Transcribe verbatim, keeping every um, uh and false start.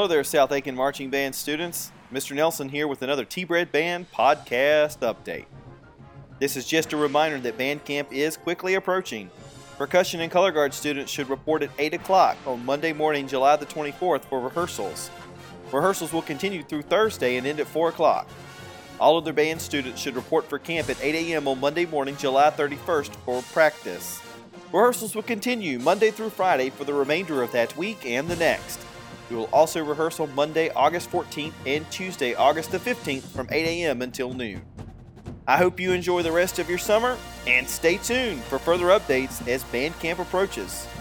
there, South Aiken Marching Band students. Mister Nelson here with another T-Bread Band podcast update. This is just a reminder that band camp is quickly approaching. Percussion and color guard students should report at eight o'clock on Monday morning, July the twenty-fourth for rehearsals. Rehearsals will continue through Thursday and end at four o'clock. All other band students should report for camp at eight a.m. on Monday morning, July thirty-first for practice. Rehearsals will continue Monday through Friday for the remainder of that week and the next. We will also rehearse on Monday, August fourteenth and Tuesday, August the fifteenth from eight a.m. until noon. I hope you enjoy the rest of your summer and stay tuned for further updates as band camp approaches.